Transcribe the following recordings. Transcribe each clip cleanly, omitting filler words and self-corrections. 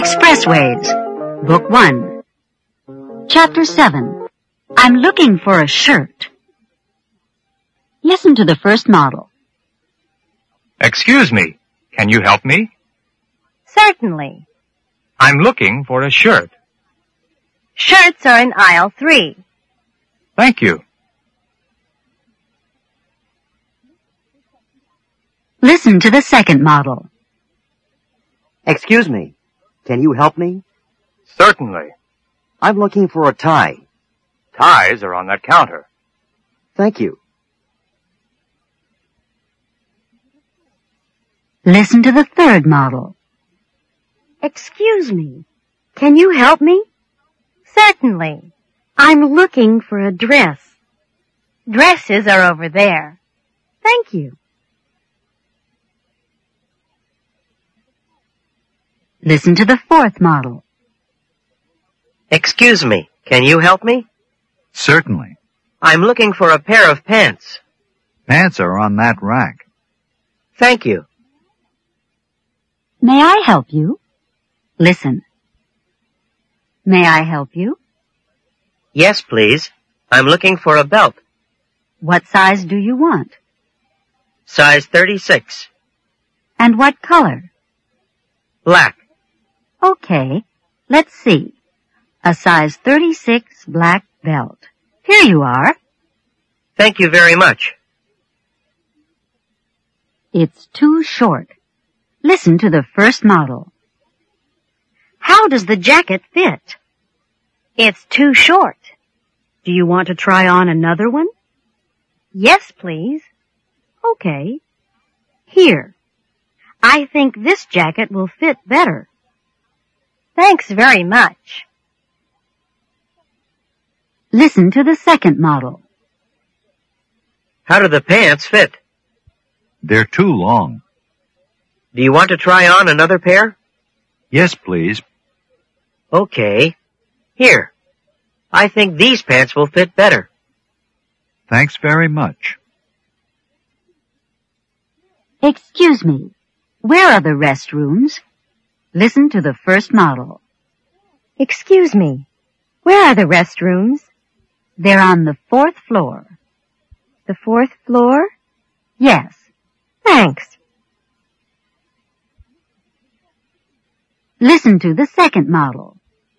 Expressways, Book 1. Chapter 7. I'm looking for a shirt. Listen to the first model. Excuse me, can you help me? Certainly. I'm looking for a shirt. Shirts are in aisle 3. Thank you. Listen to the second model. Excuse me, can you help me? Certainly. I'm looking for a tie. Ties are on that counter. Thank you. Listen to the third model. Excuse me, can you help me? Certainly. I'm looking for a dress. Dresses are over there. Thank you. Listen to the fourth model. Excuse me, can you help me? Certainly. I'm looking for a pair of pants. Pants are on that rack. Thank you. May I help you? Listen. May I help you? Yes, please. I'm looking for a belt. What size do you want? Size 36. And what color? Black. Okay, let's see. A size 36 black belt. Here you are. Thank you very much. It's too short. Listen to the first model. How does the jacket fit? It's too short. Do you want to try on another one? Yes, please. Okay. Here. I think this jacket will fit better. Thanks very much. Listen to the second model. How do the pants fit? They're too long. Do you want to try on another pair? Yes, please. Okay. Here. I think these pants will fit better. Thanks very much. Excuse me, where are the restrooms? Listen to the first model. Excuse me, where are the restrooms? They're on the 4th floor. The 4th floor? Yes. Thanks. Listen to the second model.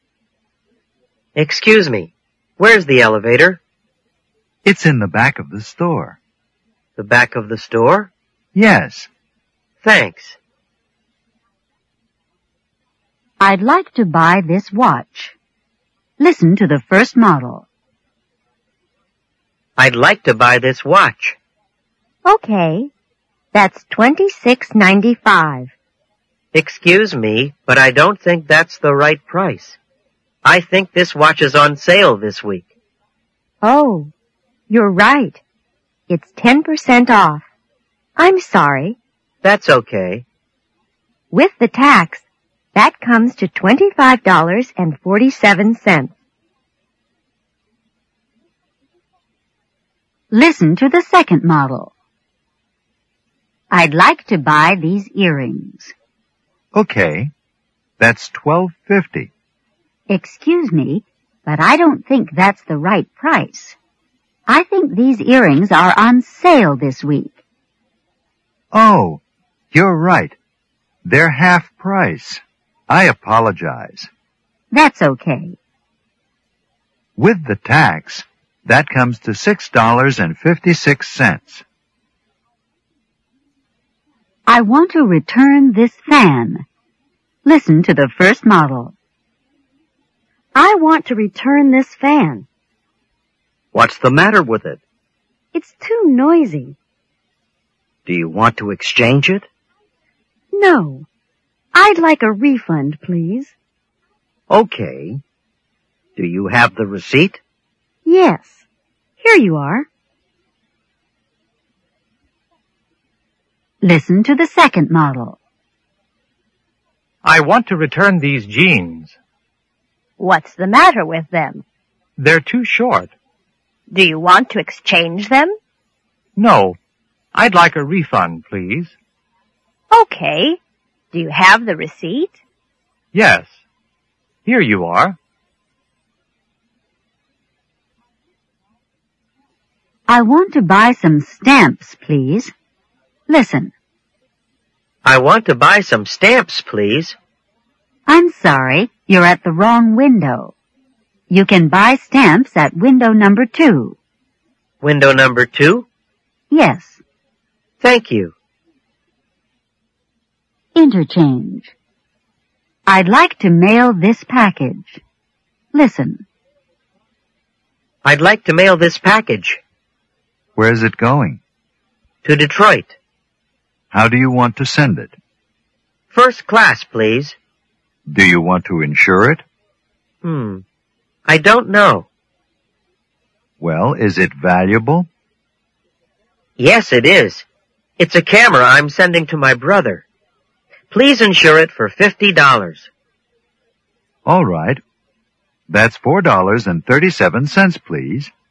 Excuse me, where's the elevator? It's in the back of the store. The back of the store? Yes. Thanks. I'd like to buy this watch. Listen to the first model. I'd like to buy this watch. Okay. That's $26.95. Excuse me, but I don't think that's the right price. I think this watch is on sale this week. Oh, you're right. It's 10% off. I'm sorry. That's okay. With the tax, that comes to $25.47. Listen to the second model. I'd like to buy these earrings. Okay. That's $12.50. Excuse me, but I don't think that's the right price. I think these earrings are on sale this week. Oh, you're right. They're half price. I apologize. That's okay. With the tax, that comes to $6.56. I want to return this fan. Listen to the first model. I want to return this fan. What's the matter with it? It's too noisy. Do you want to exchange it? No. I'd like a refund, please. Okay. Do you have the receipt? Yes. Here you are. Listen to the second model. I want to return these jeans. What's the matter with them? They're too short. Do you want to exchange them? No. I'd like a refund, please. Okay. Do you have the receipt? Yes. Here you are. I want to buy some stamps, please. Listen. I want to buy some stamps, please. I'm sorry, you're at the wrong window. You can buy stamps at window number 2. Window number 2? Yes. Thank you. Interchange. I'd like to mail this package. Listen. I'd like to mail this package. Where's it going? To Detroit. How do you want to send it? First class, please. Do you want to insure it? I don't know. Well, is it valuable? Yes, it is. It's a camera I'm sending to my brother. Please insure it for $50. All right. That's $4.37, please.